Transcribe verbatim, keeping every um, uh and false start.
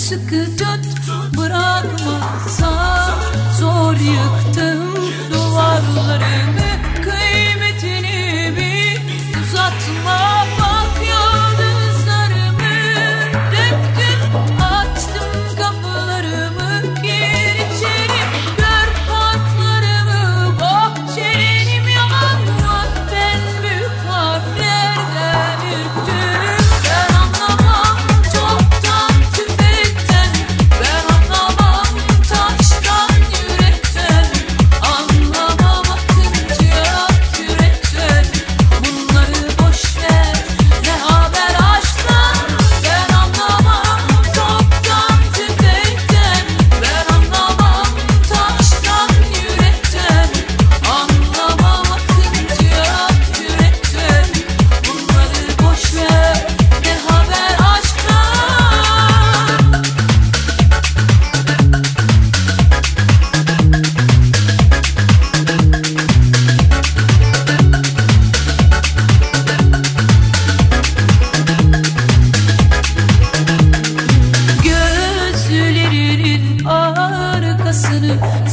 sıkı tut, bırakmazsan. Zor yıktım duvarlarımı, kıymetini bil, uzatma bak yıldızlarımı. Döktüm açtım kapılarımı, gir içeri gör parklarımı. Bahçelerim yalanlar, ben büyük harflerden ürktüm. Ben anlamam toptan tüfekten, ben anlamam taştan yürekten, anlamam akıncı ak yürekten. Bunları boşver, ne haber aşktan. Ben anlamam toptan tüfekten, ben anlamam taştan yürekten, anlamam akıncı ak yürekten. Bunları boşver, ne haber aşktan. Gözlerinin arkasını